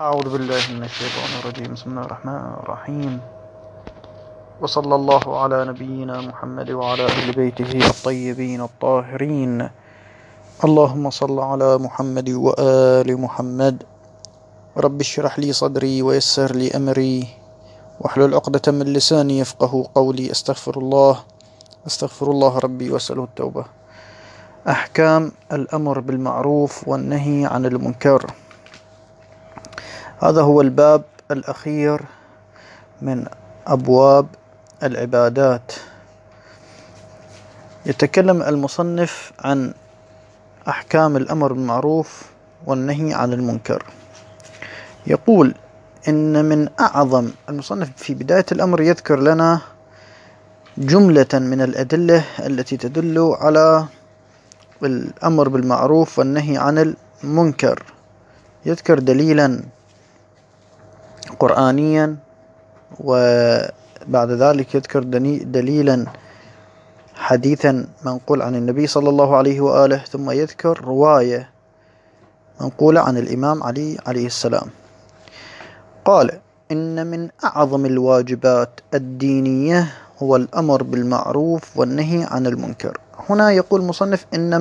أعوذ بالله من الشيطان الرجيم. بسم الله الرحمن الرحيم، وصلى الله على نبينا محمد وعلى أهل بيته الطيبين الطاهرين. اللهم صل على محمد وآل محمد. رب اشرح لي صدري ويسر لي أمري واحلل عقدة من لساني يفقه قولي. أستغفر الله ربي وأسأله التوبة. أحكام الأمر بالمعروف والنهي عن المنكر. هذا هو الباب الأخير من أبواب العبادات. يتكلم المصنف عن أحكام الأمر بالمعروف والنهي عن المنكر. يقول إن من أعظم، المصنف في بداية الأمر يذكر لنا جملة من الأدلة التي تدل على الأمر بالمعروف والنهي عن المنكر. يذكر دليلا قرآنيا، وبعد ذلك يذكر دليلا حديثا منقول عن النبي صلى الله عليه وآله، ثم يذكر رواية منقولة عن الإمام علي عليه السلام. قال إن من أعظم الواجبات الدينية هو الأمر بالمعروف والنهي عن المنكر. هنا يقول المصنف إن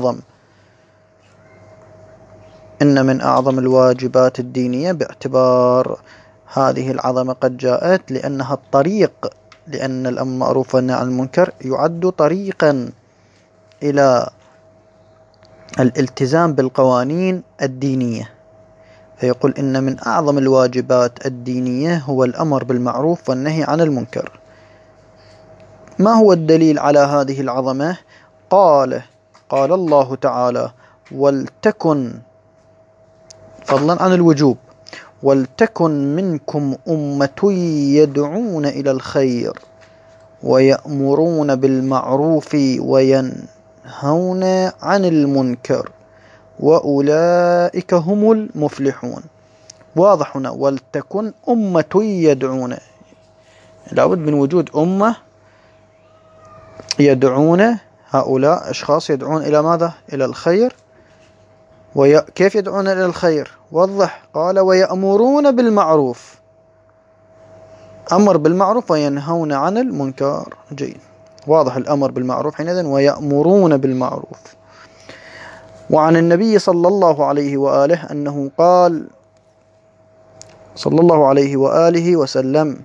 من أعظم الواجبات الدينية، باعتبار هذه العظمة قد جاءت لأنها الطريق، لأن الأمر بالمعروف والنهي عن المنكر يعد طريقا إلى الالتزام بالقوانين الدينية. فيقول إن من أعظم الواجبات الدينية هو الأمر بالمعروف والنهي عن المنكر. ما هو الدليل على هذه العظمة؟ قال الله تعالى: ولتكن، فضلا عن الوجوب، ولتكن منكم أمة يدعون إلى الخير ويأمرون بالمعروف وينهون عن المنكر وأولئك هم المفلحون. واضح هنا ولتكن أمة يدعون، لابد من وجود أمة يدعون، هؤلاء أشخاص يدعون إلى ماذا؟ إلى الخير. كيف يدعون إلى الخير؟ وضح. قال ويأمرون بالمعروف، أمر بالمعروف وينهون عن المنكر. جيد، واضح الأمر بالمعروف حينئذ ويأمرون بالمعروف. وعن النبي صلى الله عليه وآله أنه قال صلى الله عليه وآله وسلم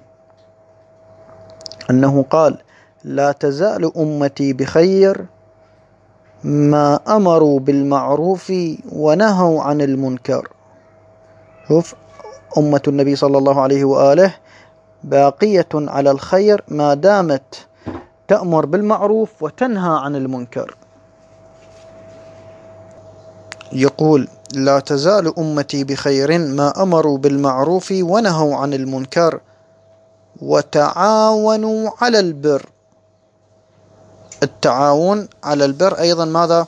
أنه قال: لا تزال أمتي بخير ما أمروا بالمعروف ونهوا عن المنكر. شوف، أمة النبي صلى الله عليه وآله باقية على الخير ما دامت تأمر بالمعروف وتنهى عن المنكر. يقول: لا تزال أمتي بخير ما أمروا بالمعروف ونهوا عن المنكر وتعاونوا على البر. التعاون على البر أيضا ماذا؟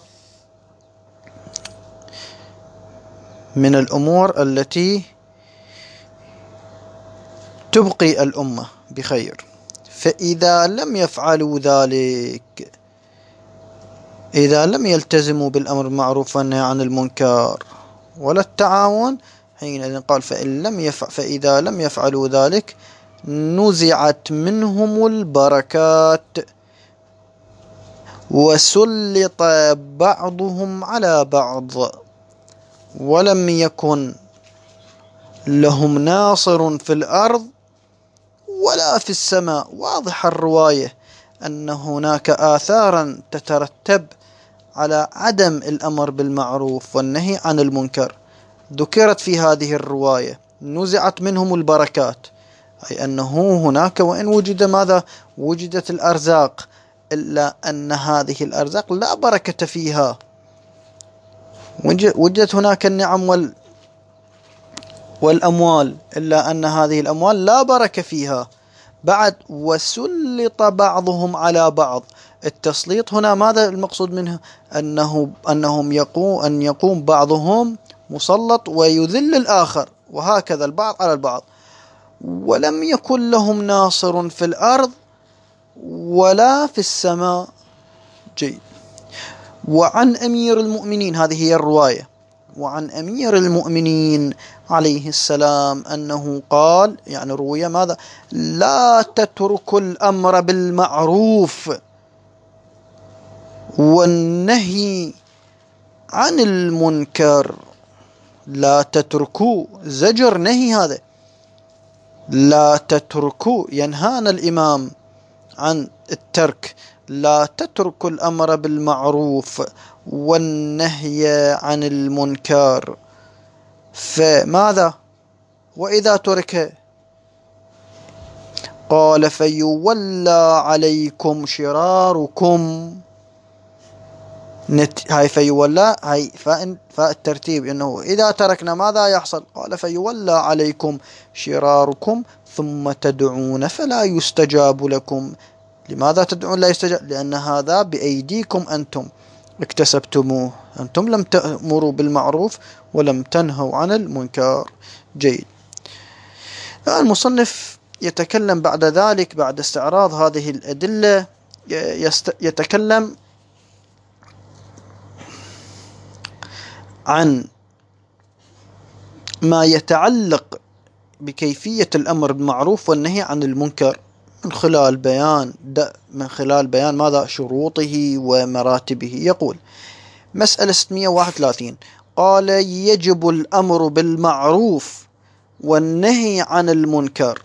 من الأمور التي تبقي الأمة بخير. فإذا لم يفعلوا ذلك، إذا لم يلتزموا بالأمر بالمعروف والنهي عن المنكر ولا التعاون، حينئذ قال فإذا لم يفعلوا ذلك نزعت منهم البركات وسلط بعضهم على بعض ولم يكن لهم ناصر في الأرض ولا في السماء. واضح الرواية أن هناك آثارا تترتب على عدم الأمر بالمعروف والنهي عن المنكر ذكرت في هذه الرواية. نزعت منهم البركات، أي أنه هناك وإن وجد ماذا؟ وجدت الأرزاق، إلا أن هذه الأرزاق لا بركة فيها. وجدت هناك النعم والأموال، إلا أن هذه الأموال لا بركة فيها. بعد وسلط بعضهم على بعض. التسليط هنا ماذا المقصود منه؟ أن يقوم بعضهم مسلط ويذل الآخر، وهكذا البعض على البعض. ولم يكن لهم ناصر في الأرض ولا في السماء. جيد. وعن أمير المؤمنين، هذه هي الرواية، وعن أمير المؤمنين عليه السلام أنه قال، يعني روي ماذا؟ لا تتركوا الأمر بالمعروف والنهي عن المنكر. لا تتركوا، زجر نهي هذا. لا تتركوا، ينهانا الإمام عن الترك. لا تتركوا الأمر بالمعروف والنهي عن المنكر. فماذا وإذا ترك؟ قال فيولى عليكم شراركم. هاي فيولى، هاي فالترتيب انه اذا تركنا ماذا يحصل؟ قال فيولى عليكم شراركم ثم تدعون فلا يستجاب لكم. لماذا تدعون لا يستجاب؟ لان هذا بايديكم، انتم اكتسبتموه، انتم لم تأمروا بالمعروف ولم تنهوا عن المنكر. جيد. المصنف يتكلم بعد ذلك، بعد استعراض هذه الأدلة، يتكلم عن ما يتعلق بكيفية الأمر بالمعروف والنهي عن المنكر من خلال بيان ماذا؟ شروطه ومراتبه. يقول مسألة 631، قال يجب الأمر بالمعروف والنهي عن المنكر.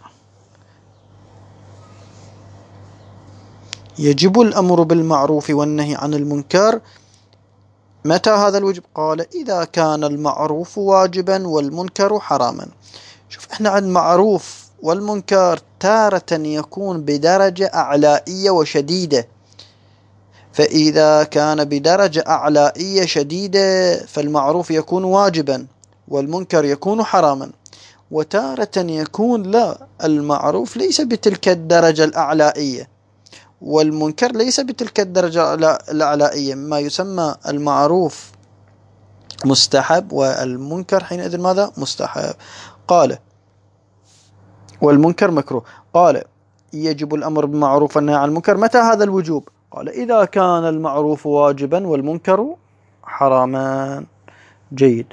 يجب الأمر بالمعروف والنهي عن المنكر. متى هذا الوجب؟ قال إذا كان المعروف واجبا والمنكر حراما. شوف، احنا عند معروف والمنكر تارة يكون بدرجة أعلائية وشديدة، فإذا كان بدرجة أعلائية شديدة فالمعروف يكون واجبا والمنكر يكون حراما. وتارة يكون لا، المعروف ليس بتلك الدرجة الأعلائية والمنكر ليس بتلك الدرجة الأعلائية، ما يسمى المعروف مستحب والمنكر حينئذ ماذا؟ مستحب. قال والمنكر مكروه. قال يجب الأمر بالمعروف والنهي عن المنكر. متى هذا الوجوب؟ قال إذا كان المعروف واجبا والمنكر حراما. جيد.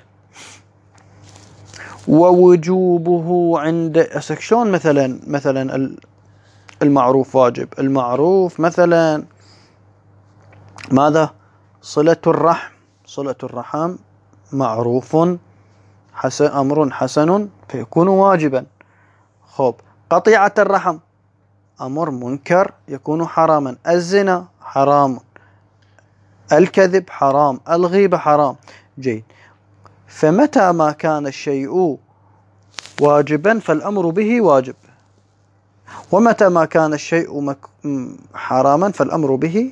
ووجوبه عند شلون؟ مثلا المعروف واجب. المعروف مثلا ماذا؟ صلة الرحم. صلة الرحم معروف حسن، أمر حسن فيكون واجبا. خب، قطيعة الرحم أمر منكر يكون حراما. الزنا حرام، الكذب حرام، الغيبة حرام. جيد. فمتى ما كان الشيء واجبا فالأمر به واجب، ومتى ما كان الشيء حراما فالأمر به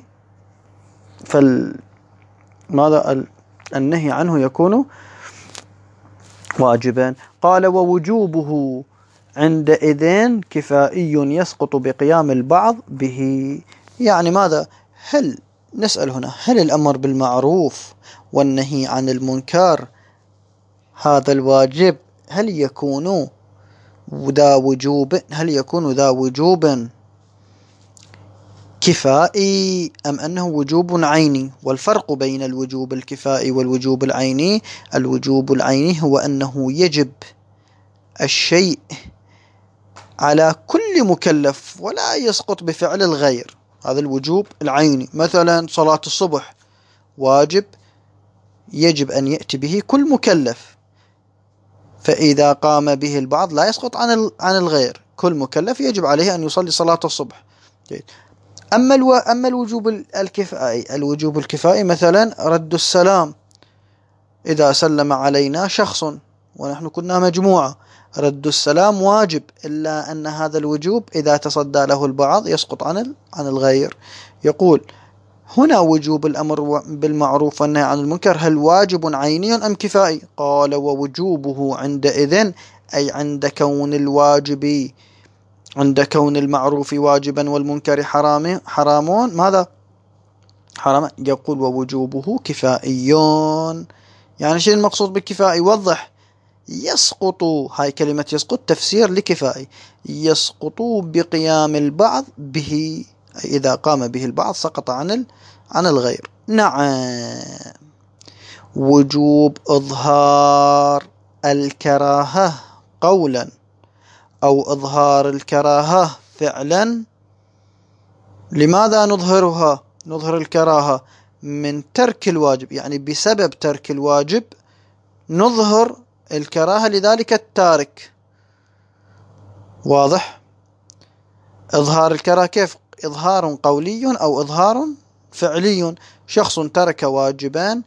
ماذا؟ النهي عنه يكون واجبا. قال ووجوبه عندئذ كفائي يسقط بقيام البعض به. يعني ماذا؟ نسأل هنا، هل الأمر بالمعروف والنهي عن المنكر هذا الواجب هل يكون ذا وجوب كفائي أم أنه وجوب عيني؟ والفرق بين الوجوب الكفائي والوجوب العيني، الوجوب العيني هو أنه يجب الشيء على كل مكلف ولا يسقط بفعل الغير. هذا الوجوب العيني. مثلا صلاة الصبح واجب يجب أن يأتي به كل مكلف، فإذا قام به البعض لا يسقط عن الغير. كل مكلف يجب عليه أن يصلي صلاة الصبح. أما الوجوب الكفائي مثلا رد السلام. إذا سلم علينا شخص ونحن كنا مجموعة، رد السلام واجب، إلا أن هذا الوجوب إذا تصدى له البعض يسقط عن الغير. يقول هنا وجوب الأمر بالمعروف والنهي عن المنكر هل واجب عيني أم كفائي؟ قال ووجوبه عندئذ، أي عند كون المعروف واجبا والمنكر حرام. ماذا؟ حرام. يقول ووجوبه كفائيون. يعني شيء المقصود بالكفائي؟ وضح. يسقط، هاي كلمة يسقط تفسير لكفائي، يسقط بقيام البعض به، إذا قام به البعض سقط عن الغير. نعم. وجوب إظهار الكراهة قولا أو إظهار الكراهة فعلا. لماذا نظهرها؟ نظهر الكراهة من ترك الواجب، يعني بسبب ترك الواجب نظهر الكراهة لذلك التارك. واضح؟ إظهار الكراهة كيف؟ إظهار قولي أو إظهار فعلي. شخص ترك واجبان،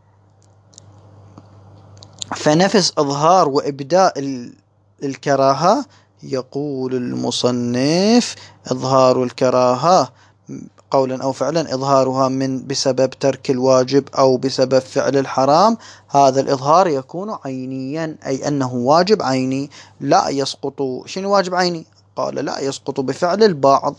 فنفس إظهار وإبداء الكراهة. يقول المصنف إظهار الكراهة قولا أو فعلا إظهارها بسبب ترك الواجب أو بسبب فعل الحرام، هذا الإظهار يكون عينيا، أي أنه واجب عيني لا يسقط. شنو واجب عيني؟ قال لا يسقط بفعل البعض.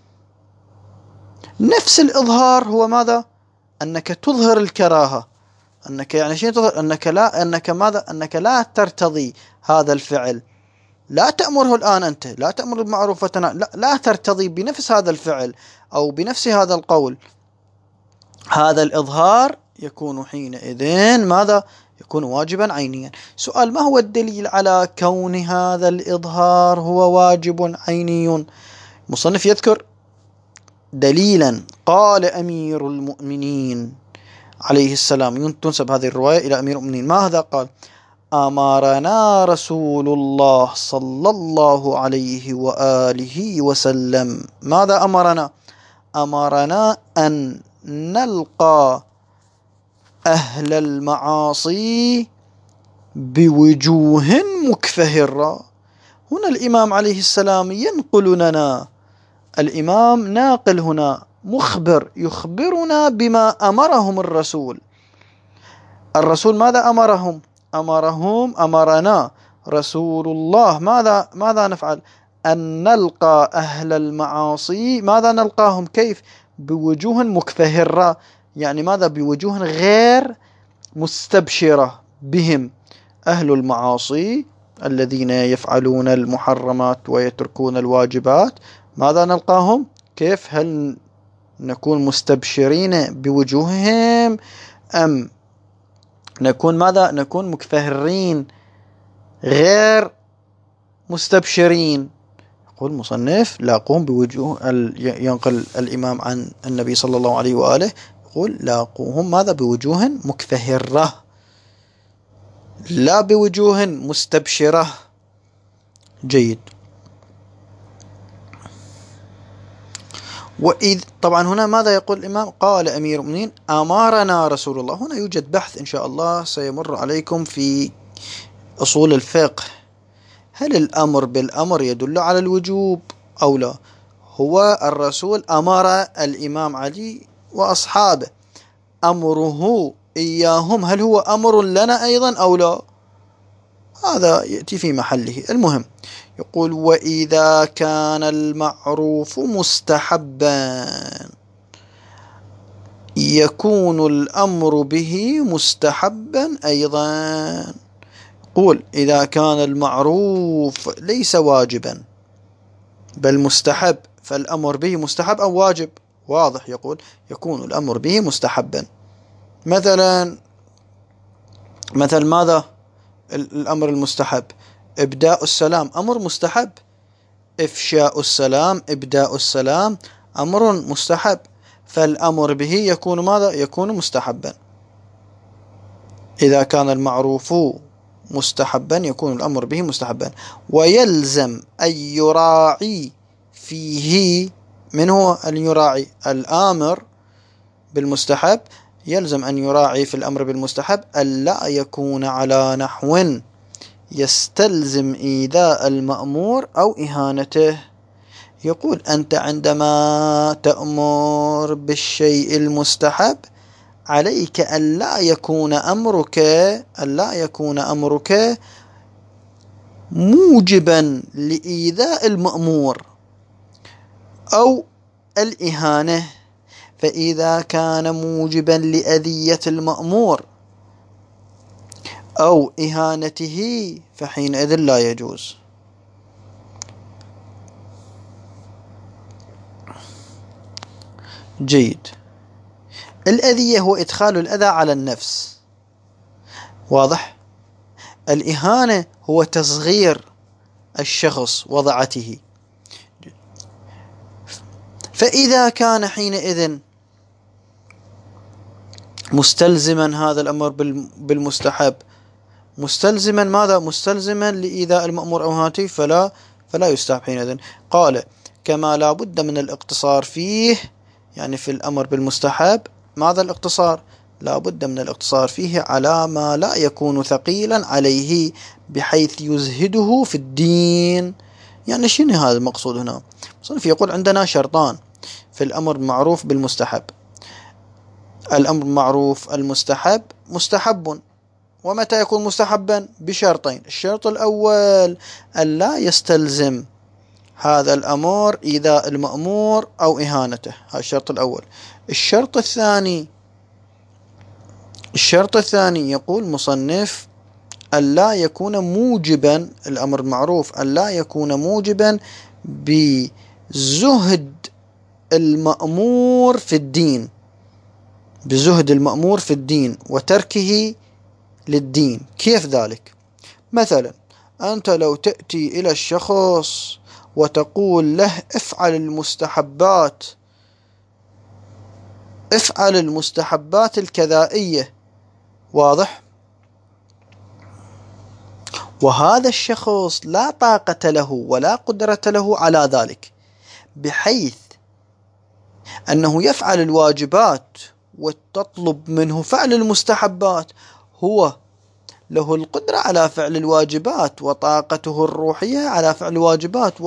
نفس الإظهار هو ماذا؟ أنك تظهر الكراهة، أنك يعني شيء تظهر أنك لا ترتضي هذا الفعل، لا تأمره الآن أنت، لا تأمر بالمعروف لا ترتضي بنفس هذا الفعل أو بنفس هذا القول. هذا الإظهار يكون حينئذ ماذا؟ يكون واجبا عينيا. سؤال: ما هو الدليل على كون هذا الإظهار هو واجب عيني؟ مصنف يذكر دليلا. قال أمير المؤمنين عليه السلام، تنسب هذه الرواية إلى أمير المؤمنين. ماذا قال؟ أمرنا رسول الله صلى الله عليه وآله وسلم. ماذا أمرنا؟ أمرنا أن نلقى أهل المعاصي بوجوه مكفهرة. هنا الإمام عليه السلام ينقل لنا، الإمام ناقل هنا، مخبر يخبرنا بما أمرهم الرسول. الرسول ماذا أمرهم؟ أمرنا رسول الله ماذا نفعل؟ أن نلقى أهل المعاصي. ماذا نلقاهم؟ كيف؟ بوجوه مكفهرة، يعني ماذا؟ بوجوه غير مستبشرة بهم. أهل المعاصي الذين يفعلون المحرمات ويتركون الواجبات، ماذا نلقاهم؟ كيف؟ هل نكون مستبشرين بوجوههم أم نكون ماذا؟ نكون مكفهرين غير مستبشرين. يقول المصنف لاقوهم بوجوه ينقل الإمام عن النبي صلى الله عليه وآله، يقول لاقوهم ماذا؟ بوجوه مكفهرة لا بوجوه مستبشرة. جيد. وإذ طبعا هنا ماذا يقول الإمام؟ قال أمير المؤمنين أمرنا رسول الله. هنا يوجد بحث إن شاء الله سيمر عليكم في أصول الفقه. هل الأمر بالأمر يدل على الوجوب أو لا؟ هو الرسول أمر الإمام علي وأصحابه، أمره إياهم هل هو أمر لنا أيضا أو لا؟ هذا يأتي في محله. المهم يقول وإذا كان المعروف مستحبا يكون الأمر به مستحبا أيضا. يقول إذا كان المعروف ليس واجبا بل مستحب، فالأمر به مستحب أو واجب؟ واضح. يقول يكون الأمر به مستحبا. مثل ماذا؟ الأمر المستحب إبداء السلام أمر مستحب، إفشاء السلام إبداء السلام أمر مستحب، فالأمر به يكون ماذا؟ يكون مستحبا. إذا كان المعروف مستحبا يكون الأمر به مستحبا. ويلزم أن يراعي فيه، من هو أن يراعي؟ الآمر بالمستحب يلزم أن يراعي في الأمر بالمستحب ألا يكون على نحو يستلزم إيذاء المأمور أو إهانته. يقول أنت عندما تأمر بالشيء المستحب عليك ألا يكون أمرك موجبا لإيذاء المأمور أو الإهانة. فإذا كان موجبا لأذية المأمور أو إهانته فحينئذ لا يجوز. جيد. الأذية هو إدخال الأذى على النفس. واضح. الإهانة هو تصغير الشخص وضعته. فإذا كان حينئذ مستلزما هذا الأمر بالمستحب، مستلزما ماذا؟ مستلزما لإيذاء المأمور أو إهانته، فلا يستحب حينئذ. قال كما لا بد من الاقتصار فيه، يعني في الأمر بالمستحب ماذا الاقتصار؟ لا بد من الاقتصار فيه على ما لا يكون ثقيلا عليه بحيث يزهده في الدين. يعني شنو هذا المقصود هنا؟ صنف يقول عندنا شرطان في الأمر المعروف بالمستحب. الأمر المعروف المستحب مستحب، ومتى يكون مستحبا؟ بشرطين. الشرط الأول ألا يستلزم هذا الأمر إيذاء المأمور أو إهانته، هذا الشرط الأول. الشرط الثاني يقول مصنف ألا يكون موجبا، الأمر المعروف ألا يكون موجبا بزهد المأمور في الدين، بزهد المأمور في الدين وتركه للدين. كيف ذلك؟ مثلا أنت لو تأتي إلى الشخص وتقول له افعل المستحبات الكذائية، واضح؟ وهذا الشخص لا طاقة له ولا قدرة له على ذلك، بحيث أنه يفعل الواجبات وتطلب منه فعل المستحبات. هو له القدرة على فعل الواجبات وطاقته الروحية على فعل الواجبات،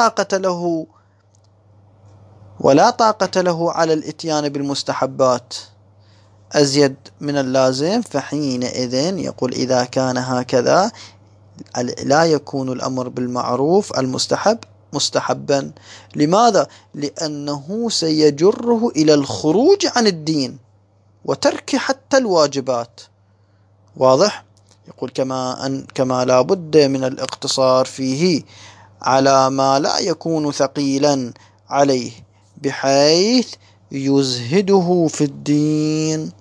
ولا طاقة له على الاتيان بالمستحبات أزيد من اللازم. فحينئذ يقول إذا كان هكذا لا يكون الأمر بالمعروف المستحب مستحبا. لماذا؟ لأنه سيجره إلى الخروج عن الدين وترك حتى الواجبات، واضح؟ يقول كما لا بد من الاقتصار فيه على ما لا يكون ثقيلا عليه بحيث يزهده في الدين.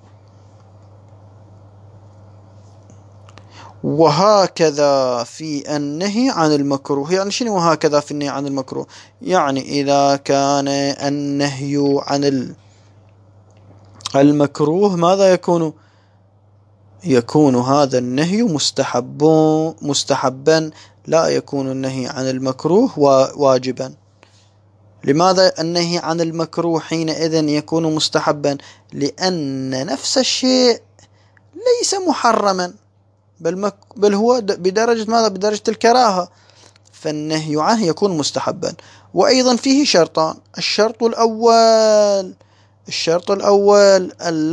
وهكذا في النهي عن المكروه. يعني شنو وهكذا في النهي عن المكروه؟ يعني إذا كان النهي عن المكروه ماذا يكون؟ يكون هذا النهي مستحبا، لا يكون النهي عن المكروه واجبا. لماذا النهي عن المكروه حينئذ يكون مستحبا؟ لأن نفس الشيء ليس محرما، بل هو بدرجة ماذا؟ بدرجة الكراهة، فالنهي عنه يكون مستحبا. وأيضا فيه شرطان. الشرط الأول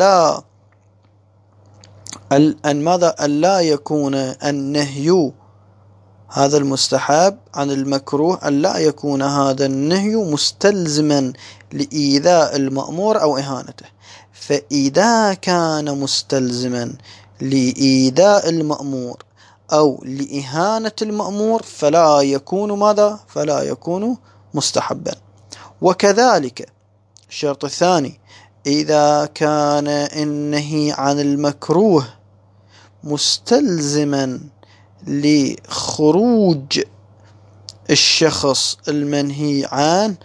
ألا يكون النهي هذا المستحب عن المكروه، ألا يكون هذا النهي مستلزما لإيذاء المأمور أو إهانته. فإذا كان مستلزما لإيذاء المأمور أو لإهانة المأمور فلا يكون ماذا؟ فلا يكون مستحبا. وكذلك الشرط الثاني إذا كان النهي عن المكروه مستلزما لخروج الشخص المنهي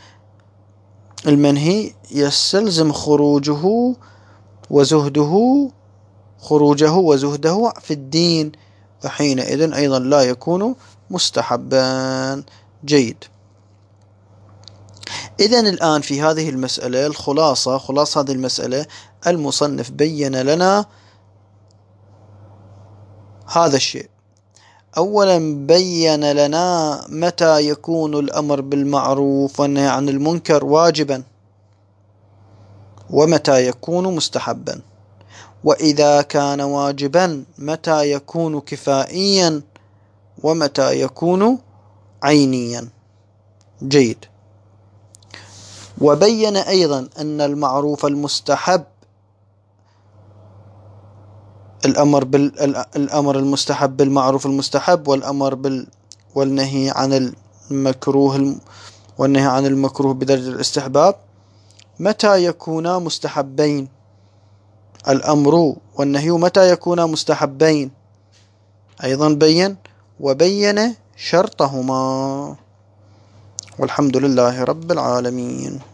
يستلزم خروجه وزهده في الدين، فحينئذ أيضا لا يكون مستحبا. جيد. إذن الآن في هذه المسألة خلاصة هذه المسألة، المصنف بين لنا هذا الشيء. أولا بين لنا متى يكون الأمر بالمعروف والنهي عن المنكر واجبا، ومتى يكون مستحبا. وإذا كان واجبا متى يكون كفائيا، ومتى يكون عينيا. جيد. وبين أيضا أن المعروف المستحب، الأمر المستحب بالمعروف المستحب، والنهي عن المكروه بدرجة الاستحباب، متى يكونا مستحبين؟ الأمر والنهي متى يكونا مستحبين؟ أيضا بين وبين شرطهما. والحمد لله رب العالمين.